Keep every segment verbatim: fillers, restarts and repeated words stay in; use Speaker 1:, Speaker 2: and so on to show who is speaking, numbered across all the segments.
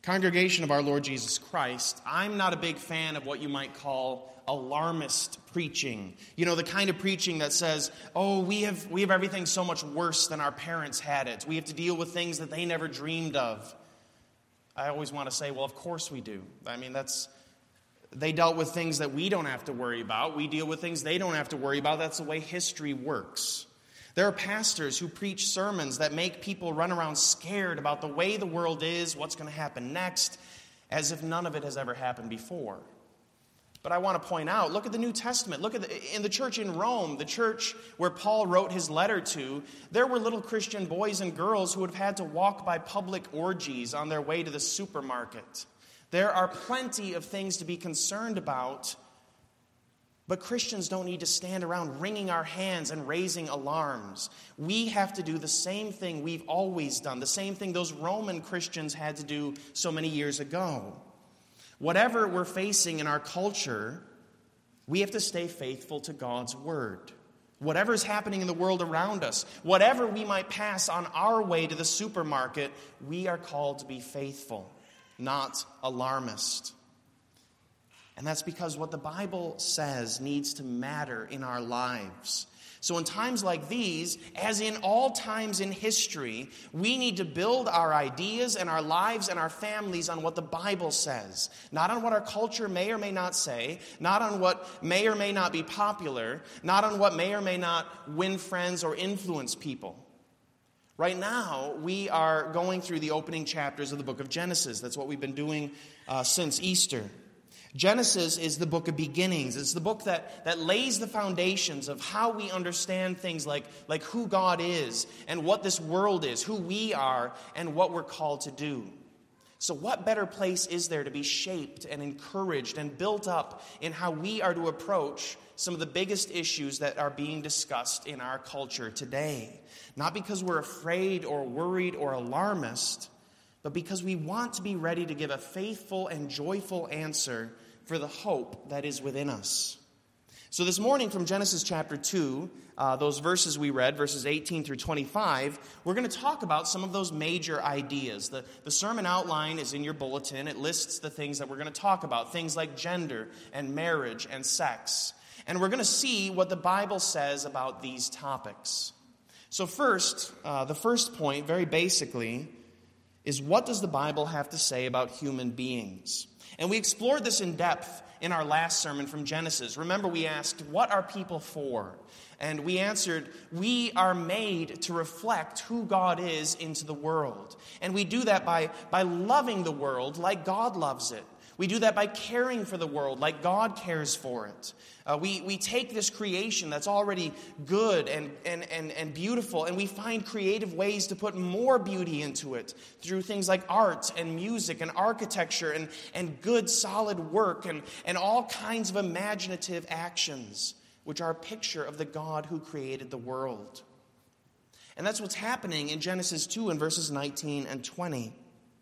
Speaker 1: Congregation of our Lord Jesus Christ, I'm not a big fan of what you might call alarmist preaching. You know, the kind of preaching that says, oh, we have we have everything so much worse than our parents had it. We have to deal with things that they never dreamed of. I always want to say, well, of course we do. I mean, that's they dealt with things that we don't have to worry about. We deal with things they don't have to worry about. That's the way history works. There are pastors who preach sermons that make people run around scared about the way the world is, what's going to happen next, as if none of it has ever happened before. But I want to point out, look at the New Testament. Look at the, in the church in Rome, the church where Paul wrote his letter to, there were little Christian boys and girls who would have had to walk by public orgies on their way to the supermarket. There are plenty of things to be concerned about. But Christians don't need to stand around wringing our hands and raising alarms. We have to do the same thing we've always done, the same thing those Roman Christians had to do so many years ago. Whatever we're facing in our culture, we have to stay faithful to God's word. Whatever's happening in the world around us, whatever we might pass on our way to the supermarket, we are called to be faithful, not alarmist. And that's because what the Bible says needs to matter in our lives. So in times like these, as in all times in history, we need to build our ideas and our lives and our families on what the Bible says. Not on what our culture may or may not say, not on what may or may not be popular, not on what may or may not win friends or influence people. Right now, we are going through the opening chapters of the book of Genesis. That's what we've been doing uh, since Easter. Genesis is the book of beginnings. It's the book that, that lays the foundations of how we understand things like, like who God is and what this world is, who we are, and what we're called to do. So what better place is there to be shaped and encouraged and built up in how we are to approach some of the biggest issues that are being discussed in our culture today? Not because we're afraid or worried or alarmist, but because we want to be ready to give a faithful and joyful answer for the hope that is within us. So this morning from Genesis chapter two, uh, those verses we read, verses eighteen through twenty-five, we're going to talk about some of those major ideas. The, the sermon outline is in your bulletin. It lists the things that we're going to talk about, things like gender and marriage and sex. And we're going to see what the Bible says about these topics. So first, uh, the first point, very basically, is what does the Bible have to say about human beings? And we explored this in depth in our last sermon from Genesis. Remember, we asked, what are people for? And we answered, we are made to reflect who God is into the world. And we do that by, by loving the world like God loves it. We do that by caring for the world like God cares for it. Uh, we, we take this creation that's already good and, and, and, and beautiful, and we find creative ways to put more beauty into it through things like art and music and architecture and, and good solid work and, and all kinds of imaginative actions, which are a picture of the God who created the world. And that's what's happening in Genesis two in verses nineteen and twenty.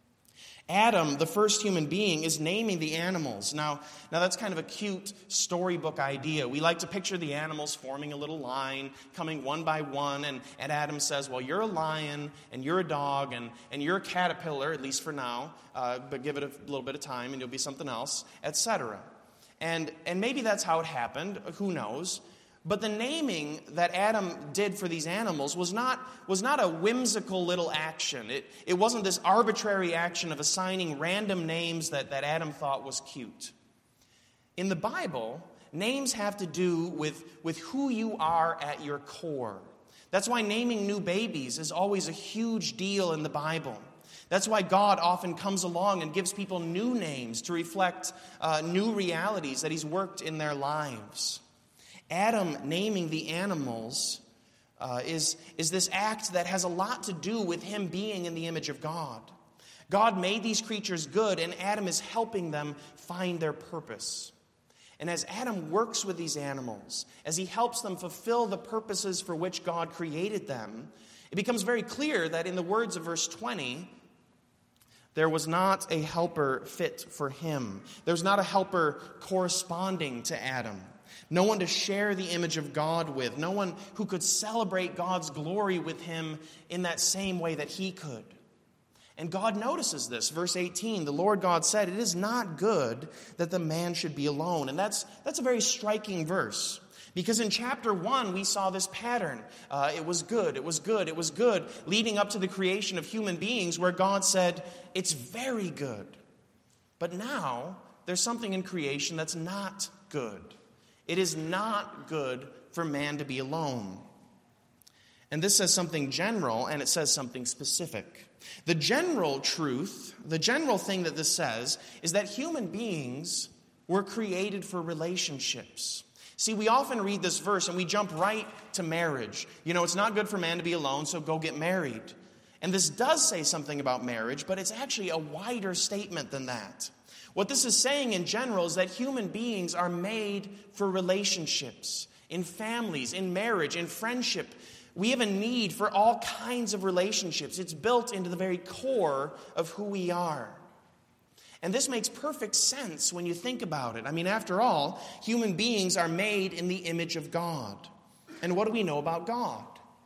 Speaker 1: Adam, the first human being, is naming the animals. Now, now that's kind of a cute storybook idea. We like to picture the animals forming a little line, coming one by one, and, and Adam says, well, you're a lion, and you're a dog, and, and you're a caterpillar, at least for now, uh, but give it a little bit of time, and you'll be something else, et cetera. And, and maybe that's how it happened, who knows. But the naming that Adam did for these animals was not, was not a whimsical little action. It, it wasn't this arbitrary action of assigning random names that, that Adam thought was cute. In the Bible, names have to do with, with who you are at your core. That's why naming new babies is always a huge deal in the Bible. That's why God often comes along and gives people new names to reflect uh, new realities that He's worked in their lives. Adam naming the animals uh, is, is this act that has a lot to do with him being in the image of God. God made these creatures good, and Adam is helping them find their purpose. And as Adam works with these animals, as he helps them fulfill the purposes for which God created them, it becomes very clear that in the words of verse twenty, there was not a helper fit for him. There's not a helper corresponding to Adam. No one to share the image of God with. No one who could celebrate God's glory with him in that same way that he could. And God notices this. Verse eighteen, the Lord God said, "It is not good that the man should be alone." And that's, that's a very striking verse. Because in chapter one, we saw this pattern. Uh, it was good, it was good, it was good, leading up to the creation of human beings where God said, "It's very good." But now, there's something in creation that's not good. It is not good for man to be alone. And this says something general, and it says something specific. The general truth, the general thing that this says, is that human beings were created for relationships. See, we often read this verse and we jump right to marriage. You know, it's not good for man to be alone, so go get married. And this does say something about marriage, but it's actually a wider statement than that. What this is saying in general is that human beings are made for relationships, in families, in marriage, in friendship. We have a need for all kinds of relationships. It's built into the very core of who we are. And this makes perfect sense when you think about it. I mean, after all, human beings are made in the image of God. And what do we know about God?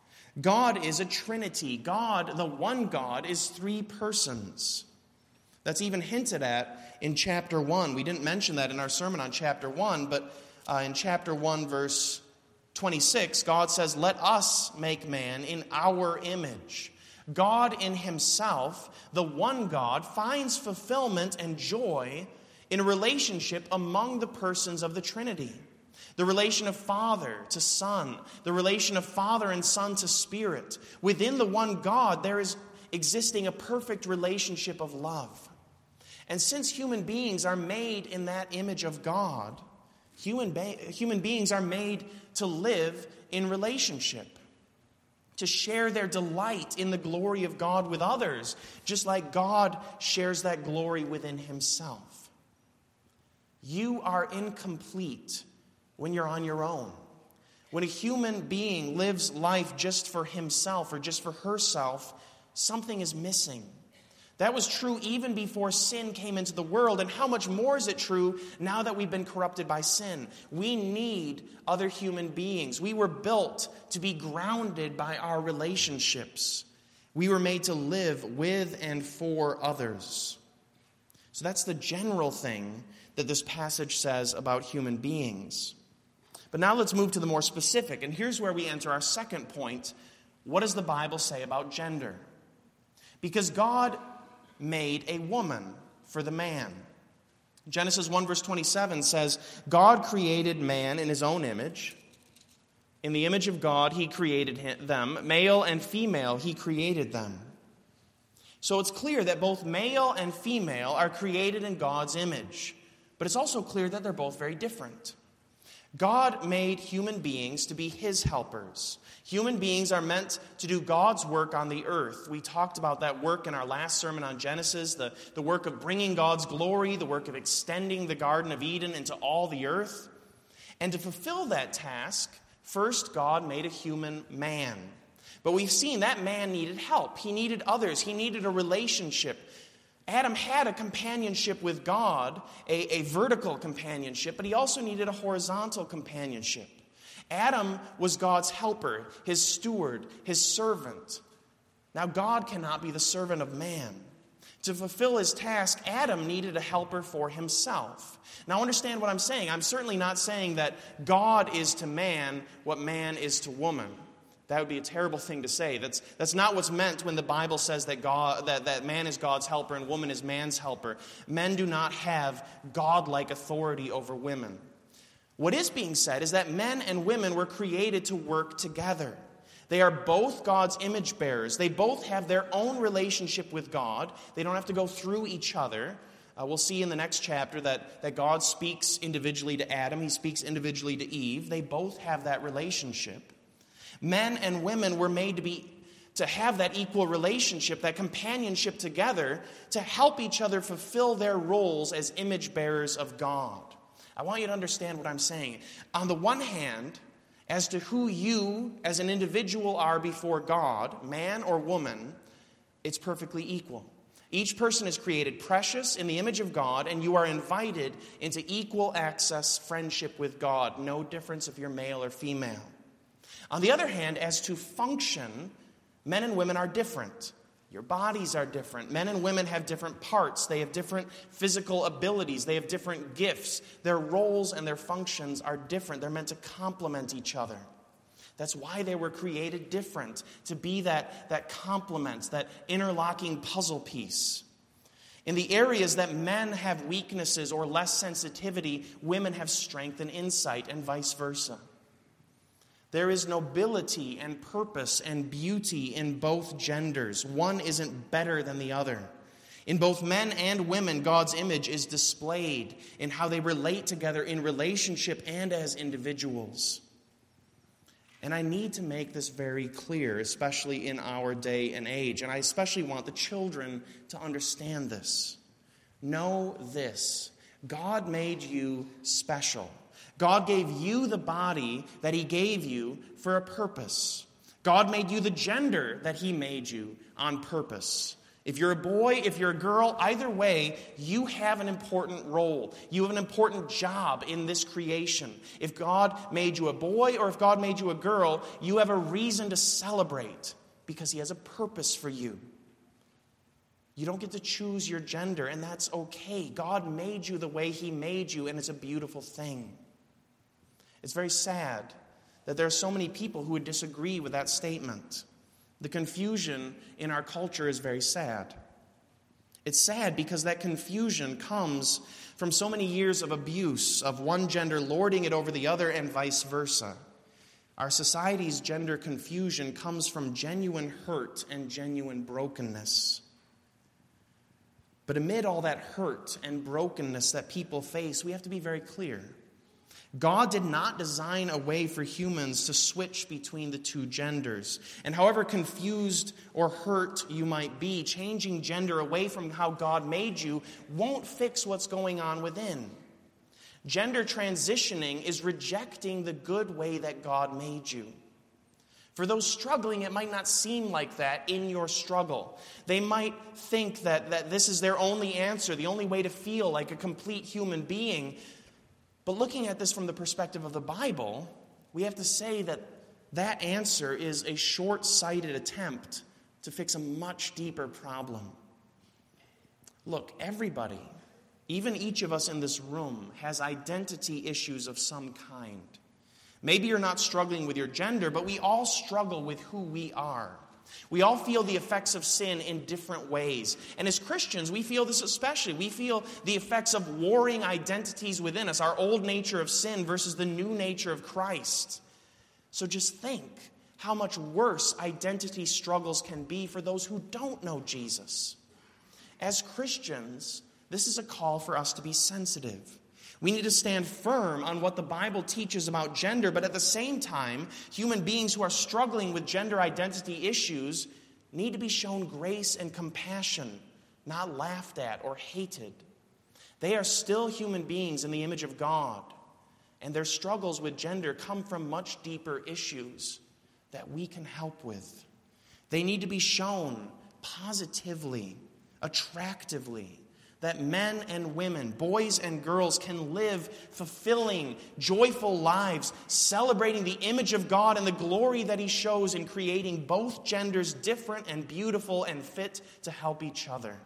Speaker 1: God is a Trinity. God, the one God, is three persons. That's even hinted at in chapter one. We didn't mention that in our sermon on chapter one, but uh, in chapter one, verse twenty-six, God says, "Let us make man in our image." God in himself, the one God, finds fulfillment and joy in a relationship among the persons of the Trinity. The relation of Father to Son, the relation of Father and Son to Spirit. Within the one God, there is existing a perfect relationship of love. And since human beings are made in that image of God, human, be- human beings are made to live in relationship, to share their delight in the glory of God with others, just like God shares that glory within himself. You are incomplete when you're on your own. When a human being lives life just for himself or just for herself, something is missing. That was true even before sin came into the world, and how much more is it true now that we've been corrupted by sin? We need other human beings. We were built to be grounded by our relationships. We were made to live with and for others. So that's the general thing that this passage says about human beings. But now let's move to the more specific, and here's where we enter our second point. What does the Bible say about gender? Because God made a woman for the man. Genesis one verse twenty-seven says, "God created man in his own image. In the image of God he created them. Male and female he created them." So it's clear that both male and female are created in God's image. But it's also clear that they're both very different. God made human beings to be his helpers. Human beings are meant to do God's work on the earth. We talked about that work in our last sermon on Genesis, the, the work of bringing God's glory, the work of extending the Garden of Eden into all the earth. And to fulfill that task, first God made a human man. But we've seen that man needed help. He needed others. He needed a relationship. Adam had a companionship with God, a, a vertical companionship, but he also needed a horizontal companionship. Adam was God's helper, his steward, his servant. Now, God cannot be the servant of man. To fulfill his task, Adam needed a helper for himself. Now, understand what I'm saying. I'm certainly not saying that God is to man what man is to woman. That would be a terrible thing to say. That's, that's not what's meant when the Bible says that, God, that, that man is God's helper and woman is man's helper. Men do not have God-like authority over women. What is being said is that men and women were created to work together. They are both God's image bearers. They both have their own relationship with God. They don't have to go through each other. Uh, we'll see in the next chapter that, that God speaks individually to Adam. He speaks individually to Eve. They both have that relationship. Men and women were made to be to have that equal relationship, that companionship together, to help each other fulfill their roles as image bearers of God. I want you to understand what I'm saying. On the one hand, as to who you as an individual are before God, man or woman, it's perfectly equal. Each person is created precious in the image of God, and you are invited into equal access friendship with God. No difference if you're male or female. On the other hand, as to function, men and women are different. Your bodies are different. Men and women have different parts. They have different physical abilities. They have different gifts. Their roles and their functions are different. They're meant to complement each other. That's why they were created different, to be that, that complement, that interlocking puzzle piece. In the areas that men have weaknesses or less sensitivity, women have strength and insight, and vice versa. There is nobility and purpose and beauty in both genders. One isn't better than the other. In both men and women, God's image is displayed in how they relate together in relationship and as individuals. And I need to make this very clear, especially in our day and age. And I especially want the children to understand this. Know this: God made you special. God gave you the body that He gave you for a purpose. God made you the gender that He made you on purpose. If you're a boy, if you're a girl, either way, you have an important role. You have an important job in this creation. If God made you a boy or if God made you a girl, you have a reason to celebrate because He has a purpose for you. You don't get to choose your gender, and that's okay. God made you the way He made you, and it's a beautiful thing. It's very sad that there are so many people who would disagree with that statement. The confusion in our culture is very sad. It's sad because that confusion comes from so many years of abuse, of one gender lording it over the other and vice versa. Our society's gender confusion comes from genuine hurt and genuine brokenness. But amid all that hurt and brokenness that people face, we have to be very clear. God did not design a way for humans to switch between the two genders. And however confused or hurt you might be, changing gender away from how God made you won't fix what's going on within. Gender transitioning is rejecting the good way that God made you. For those struggling, it might not seem like that in your struggle. They might think that, that this is their only answer, the only way to feel like a complete human being. But looking at this from the perspective of the Bible, we have to say that that answer is a short-sighted attempt to fix a much deeper problem. Look, everybody, even each of us in this room, has identity issues of some kind. Maybe you're not struggling with your gender, but we all struggle with who we are. We all feel the effects of sin in different ways. And as Christians, we feel this especially. We feel the effects of warring identities within us, our old nature of sin versus the new nature of Christ. So just think how much worse identity struggles can be for those who don't know Jesus. As Christians, this is a call for us to be sensitive. We need to stand firm on what the Bible teaches about gender, but at the same time, human beings who are struggling with gender identity issues need to be shown grace and compassion, not laughed at or hated. They are still human beings in the image of God, and their struggles with gender come from much deeper issues that we can help with. They need to be shown positively, attractively, that men and women, boys and girls can live fulfilling, joyful lives, celebrating the image of God and the glory that He shows in creating both genders different and beautiful and fit to help each other.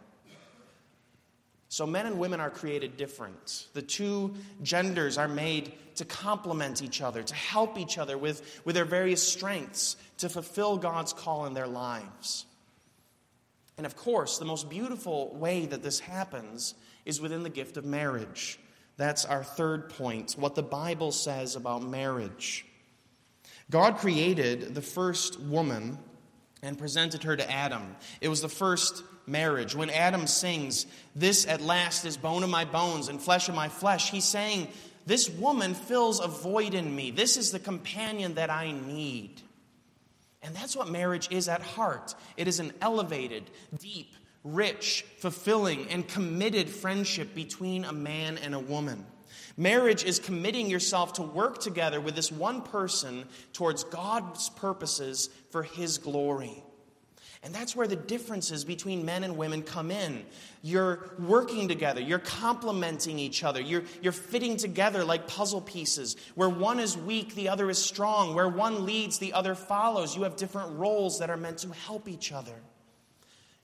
Speaker 1: So men and women are created different. The two genders are made to complement each other, to help each other with, with their various strengths, to fulfill God's call in their lives. And of course, the most beautiful way that this happens is within the gift of marriage. That's our third point, what the Bible says about marriage. God created the first woman and presented her to Adam. It was the first marriage. When Adam sings, "This at last is bone of my bones and flesh of my flesh," he's saying, this woman fills a void in me. This is the companion that I need. And that's what marriage is at heart. It is an elevated, deep, rich, fulfilling, and committed friendship between a man and a woman. Marriage is committing yourself to work together with this one person towards God's purposes for His glory. And that's where the differences between men and women come in. You're working together. You're complementing each other. You're, you're fitting together like puzzle pieces. Where one is weak, the other is strong. Where one leads, the other follows. You have different roles that are meant to help each other.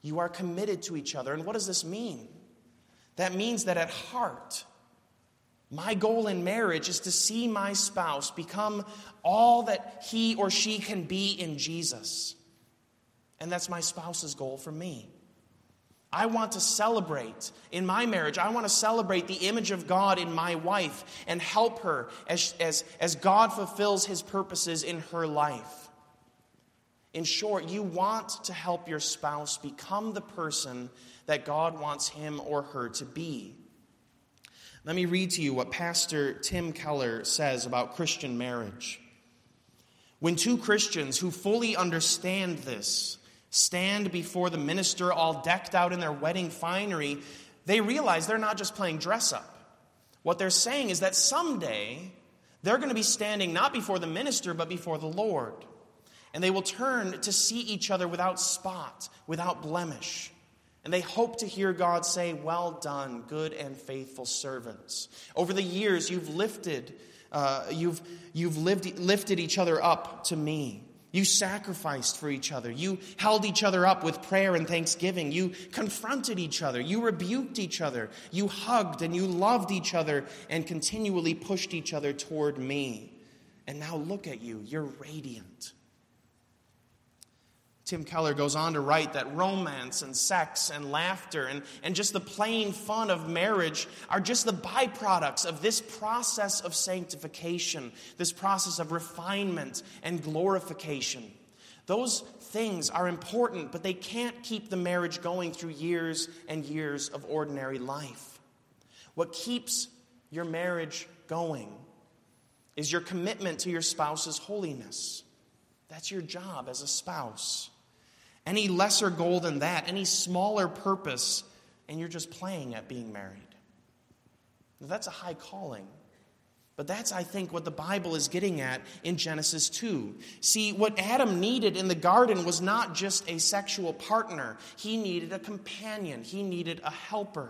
Speaker 1: You are committed to each other. And what does this mean? That means that at heart, my goal in marriage is to see my spouse become all that he or she can be in Jesus. And that's my spouse's goal for me. I want to celebrate in my marriage. I want to celebrate the image of God in my wife and help her as, as, as God fulfills his purposes in her life. In short, you want to help your spouse become the person that God wants him or her to be. Let me read to you what Pastor Tim Keller says about Christian marriage. When two Christians who fully understand this stand before the minister all decked out in their wedding finery, they realize they're not just playing dress up. What they're saying is that someday they're going to be standing not before the minister but before the Lord. And they will turn to see each other without spot, without blemish. And they hope to hear God say, "Well done, good and faithful servants. Over the years you've lifted, uh, you've, you've lived, lifted each other up to me. You sacrificed for each other. You held each other up with prayer and thanksgiving. You confronted each other. You rebuked each other. You hugged and you loved each other and continually pushed each other toward me. And now look at you. You're radiant." Tim Keller goes on to write that romance and sex and laughter and, and just the plain fun of marriage are just the byproducts of this process of sanctification, this process of refinement and glorification. Those things are important, but they can't keep the marriage going through years and years of ordinary life. What keeps your marriage going is your commitment to your spouse's holiness. That's your job as a spouse. Any lesser goal than that, any smaller purpose, and you're just playing at being married. Now, that's a high calling. But that's, I think, what the Bible is getting at in Genesis two. See, what Adam needed in the garden was not just a sexual partner. He needed a companion. He needed a helper.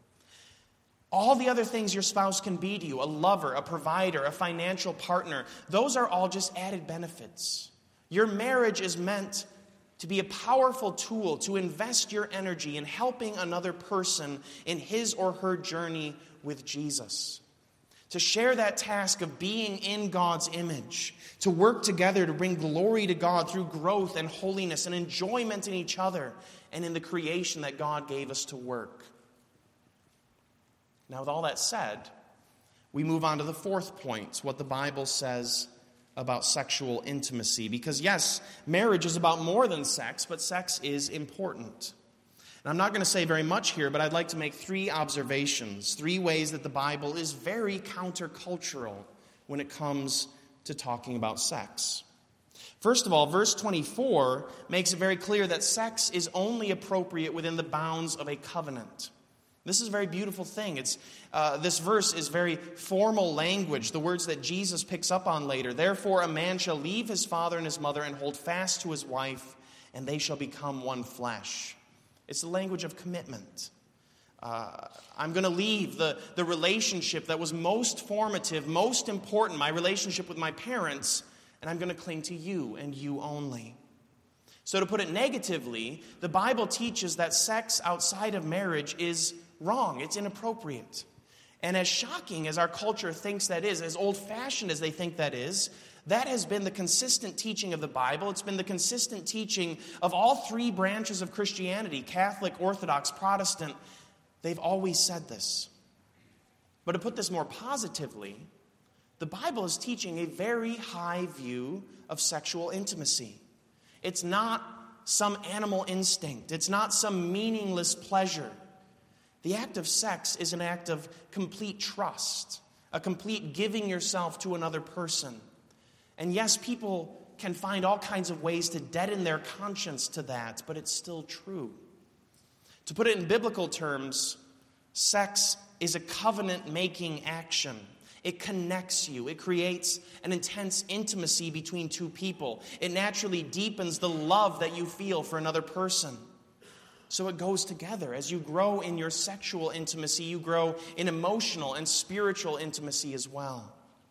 Speaker 1: All the other things your spouse can be to you, a lover, a provider, a financial partner, those are all just added benefits. Your marriage is meant to be a powerful tool to invest your energy in helping another person in his or her journey with Jesus. To share that task of being in God's image. To work together to bring glory to God through growth and holiness and enjoyment in each other and in the creation that God gave us to work. Now, with all that said, we move on to the fourth point, what the Bible says about sexual intimacy. Because yes, marriage is about more than sex, but sex is important. And I'm not going to say very much here, but I'd like to make three observations, three ways that the Bible is very countercultural when it comes to talking about sex. First of all, verse twenty-four makes it very clear that sex is only appropriate within the bounds of a covenant. This is a very beautiful thing. It's uh, this verse is very formal language, the words that Jesus picks up on later. Therefore, a man shall leave his father and his mother and hold fast to his wife, and they shall become one flesh. It's the language of commitment. Uh, I'm going to leave the, the relationship that was most formative, most important, my relationship with my parents, and I'm going to cling to you and you only. So to put it negatively, the Bible teaches that sex outside of marriage is wrong. It's inappropriate. And as shocking as our culture thinks that is, as old-fashioned as they think that is, that has been the consistent teaching of the Bible. It's been the consistent teaching of all three branches of Christianity, Catholic, Orthodox, Protestant. They've always said this. But to put this more positively, the Bible is teaching a very high view of sexual intimacy. It's not some animal instinct. It's not some meaningless pleasure. The act of sex is an act of complete trust, a complete giving yourself to another person. And yes, people can find all kinds of ways to deaden their conscience to that, but it's still true. To put it in biblical terms, sex is a covenant-making action. It connects you. It creates an intense intimacy between two people. It naturally deepens the love that you feel for another person. So it goes together. As you grow in your sexual intimacy, you grow in emotional and spiritual intimacy as well.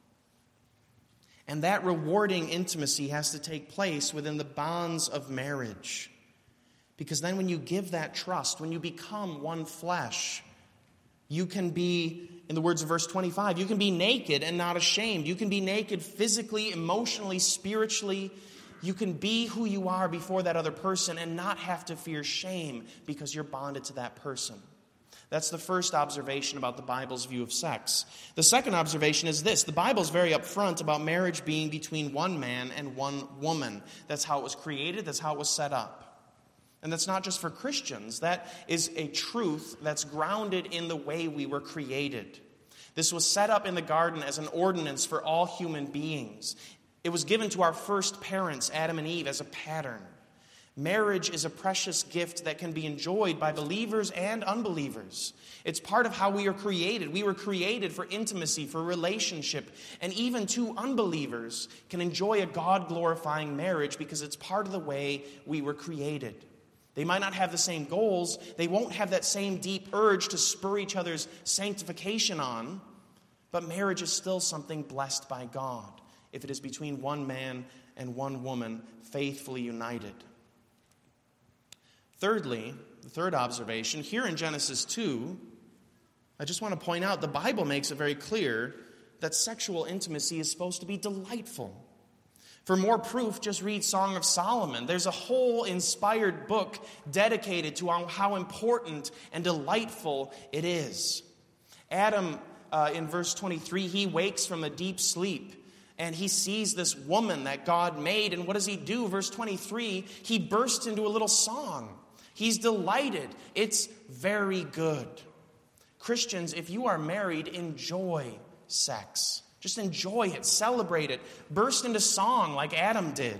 Speaker 1: And that rewarding intimacy has to take place within the bonds of marriage. Because then when you give that trust, when you become one flesh, you can be, in the words of verse twenty-five, you can be naked and not ashamed. You can be naked physically, emotionally, spiritually. You can be who you are before that other person and not have to fear shame because you're bonded to that person. That's the first observation about the Bible's view of sex. The second observation is this. The Bible's very upfront about marriage being between one man and one woman. That's how it was created. That's how it was set up. And that's not just for Christians. That is a truth that's grounded in the way we were created. This was set up in the garden as an ordinance for all human beings. It was given to our first parents, Adam and Eve, as a pattern. Marriage is a precious gift that can be enjoyed by believers and unbelievers. It's part of how we are created. We were created for intimacy, for relationship, and even two unbelievers can enjoy a God-glorifying marriage because it's part of the way we were created. They might not have the same goals. They won't have that same deep urge to spur each other's sanctification on, but marriage is still something blessed by God if it is between one man and one woman faithfully united. Thirdly, the third observation, here in Genesis two, I just want to point out the Bible makes it very clear that sexual intimacy is supposed to be delightful. For more proof, just read Song of Solomon. There's a whole inspired book dedicated to how important and delightful it is. Adam, uh, in verse twenty-three, he wakes from a deep sleep. And he sees this woman that God made. And what does he do? Verse twenty-three, he bursts into a little song. He's delighted. It's very good. Christians, if you are married, enjoy sex. Just enjoy it. Celebrate it. Burst into song like Adam did.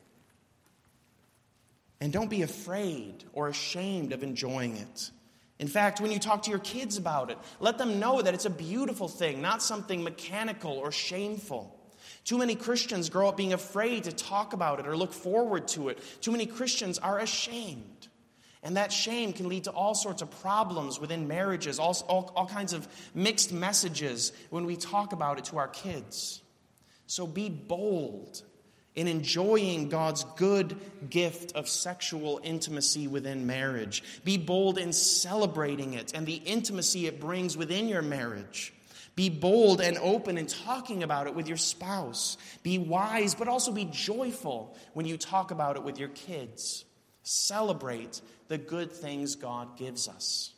Speaker 1: And don't be afraid or ashamed of enjoying it. In fact, when you talk to your kids about it, let them know that it's a beautiful thing, not something mechanical or shameful. Too many Christians grow up being afraid to talk about it or look forward to it. Too many Christians are ashamed. And that shame can lead to all sorts of problems within marriages, all, all, all kinds of mixed messages when we talk about it to our kids. So be bold in enjoying God's good gift of sexual intimacy within marriage. Be bold in celebrating it and the intimacy it brings within your marriage. Be bold and open in talking about it with your spouse. Be wise, but also be joyful when you talk about it with your kids. Celebrate the good things God gives us.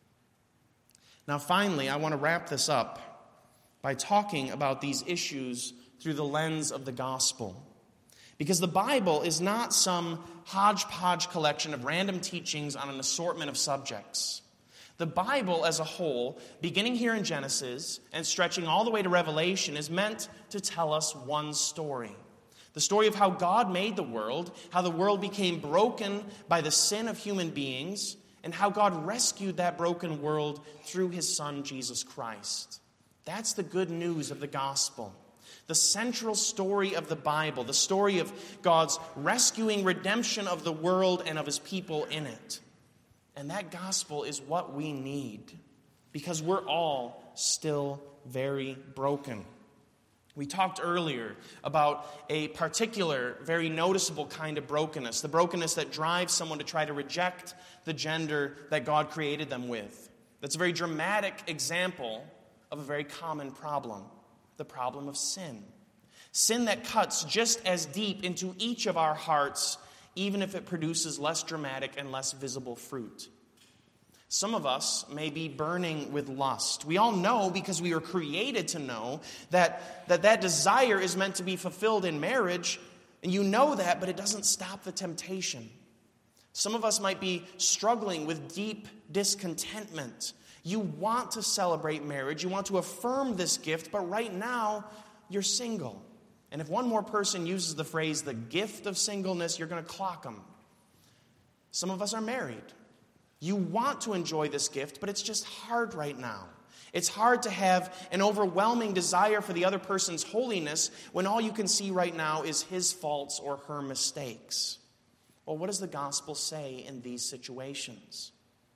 Speaker 1: Now, finally, I want to wrap this up by talking about these issues through the lens of the gospel. Because the Bible is not some hodgepodge collection of random teachings on an assortment of subjects. The Bible as a whole, beginning here in Genesis and stretching all the way to Revelation, is meant to tell us one story. The story of how God made the world, how the world became broken by the sin of human beings, and how God rescued that broken world through his Son, Jesus Christ. That's the good news of the gospel. The central story of the Bible, the story of God's rescuing redemption of the world and of his people in it. And that gospel is what we need, because we're all still very broken. We talked earlier about a particular, very noticeable kind of brokenness, the brokenness that drives someone to try to reject the gender that God created them with. That's a very dramatic example of a very common problem, the problem of sin. Sin that cuts just as deep into each of our hearts, even if it produces less dramatic and less visible fruit. Some of us may be burning with lust. We all know, because we were created to know, that, that that desire is meant to be fulfilled in marriage. And you know that, but it doesn't stop the temptation. Some of us might be struggling with deep discontentment. You want to celebrate marriage. You want to affirm this gift, but right now, you're single. And if one more person uses the phrase, the gift of singleness, you're going to clock them. Some of us are married. You want to enjoy this gift, but it's just hard right now. It's hard to have an overwhelming desire for the other person's holiness when all you can see right now is his faults or her mistakes. Well, what does the gospel say in these situations?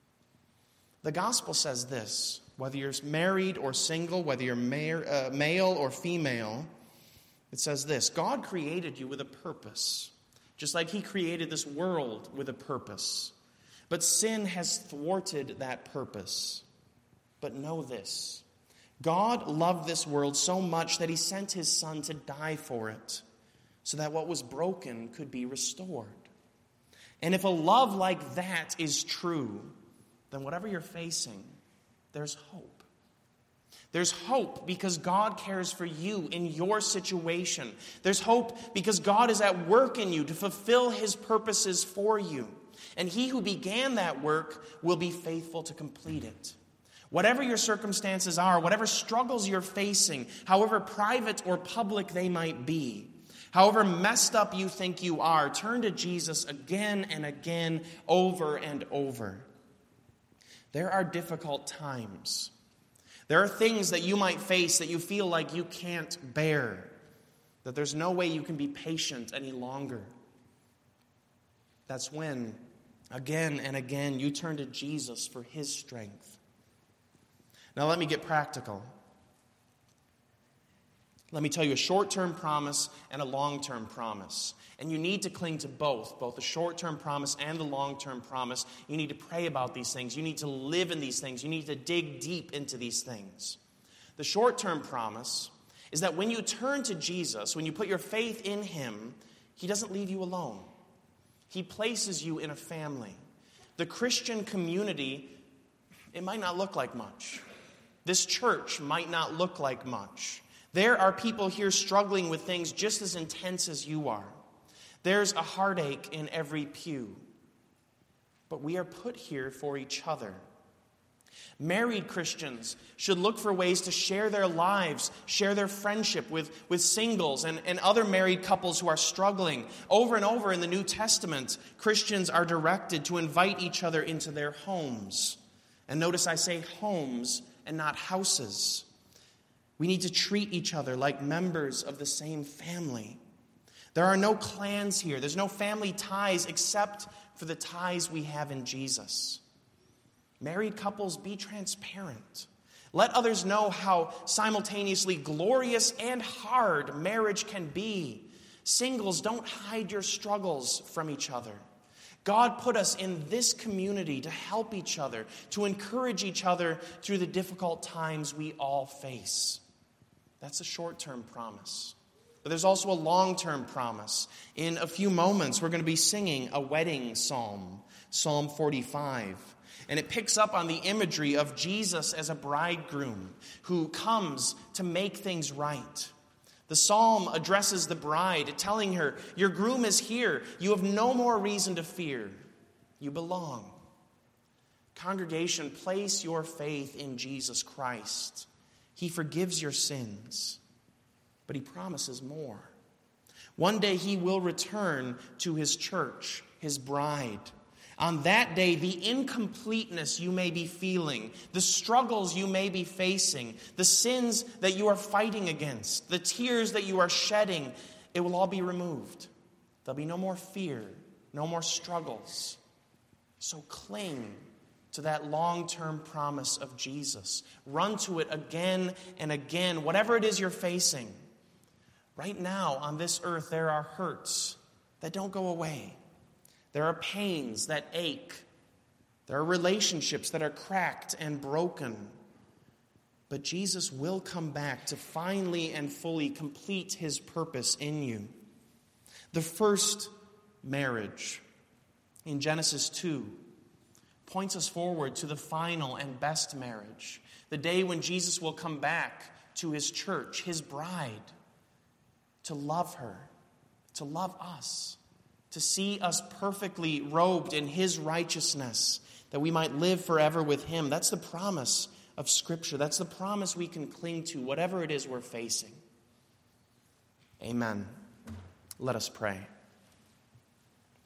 Speaker 1: The gospel says this: whether you're married or single, whether you're male or female, it says this: God created you with a purpose, just like he created this world with a purpose. But sin has thwarted that purpose. But know this, God loved this world so much that he sent his Son to die for it, so that what was broken could be restored. And if a love like that is true, then whatever you're facing, there's hope. There's hope because God cares for you in your situation. There's hope because God is at work in you to fulfill his purposes for you. And he who began that work will be faithful to complete it. Whatever your circumstances are, whatever struggles you're facing, however private or public they might be, however messed up you think you are, turn to Jesus again and again, over and over. There are difficult times. There are things that you might face that you feel like you can't bear, that there's no way you can be patient any longer. That's when, again and again, you turn to Jesus for his strength. Now let me get practical. Let me tell you a short-term promise and a long-term promise. And you need to cling to both, both the short-term promise and the long-term promise. You need to pray about these things. You need to live in these things. You need to dig deep into these things. The short-term promise is that when you turn to Jesus, when you put your faith in him, he doesn't leave you alone. He places you in a family. The Christian community, it might not look like much. This church might not look like much. There are people here struggling with things just as intense as you are. There's a heartache in every pew. But we are put here for each other. Married Christians should look for ways to share their lives, share their friendship with, with singles and, and other married couples who are struggling. Over and over in the New Testament, Christians are directed to invite each other into their homes. And notice I say homes and not houses. We need to treat each other like members of the same family. There are no clans here. There's no family ties except for the ties we have in Jesus. Married couples, be transparent. Let others know how simultaneously glorious and hard marriage can be. Singles, don't hide your struggles from each other. God put us in this community to help each other, to encourage each other through the difficult times we all face. That's a short-term promise. But there's also a long-term promise. In a few moments, we're going to be singing a wedding psalm, Psalm forty-five. And it picks up on the imagery of Jesus as a bridegroom who comes to make things right. The psalm addresses the bride, telling her, your groom is here. You have no more reason to fear. You belong. Congregation, place your faith in Jesus Christ. He forgives your sins, but he promises more. One day he will return to his church, his bride. On that day, the incompleteness you may be feeling, the struggles you may be facing, the sins that you are fighting against, the tears that you are shedding, it will all be removed. There'll be no more fear, no more struggles. So cling to that long-term promise of Jesus. Run to it again and again, whatever it is you're facing. Right now, on this earth, there are hurts that don't go away. There are pains that ache. There are relationships that are cracked and broken. But Jesus will come back to finally and fully complete his purpose in you. The first marriage in Genesis two points us forward to the final and best marriage, the day when Jesus will come back to his church, his bride, to love her, to love us, to see us perfectly robed in his righteousness, that we might live forever with him. That's the promise of Scripture. That's the promise we can cling to, whatever it is we're facing. Amen. Let us pray.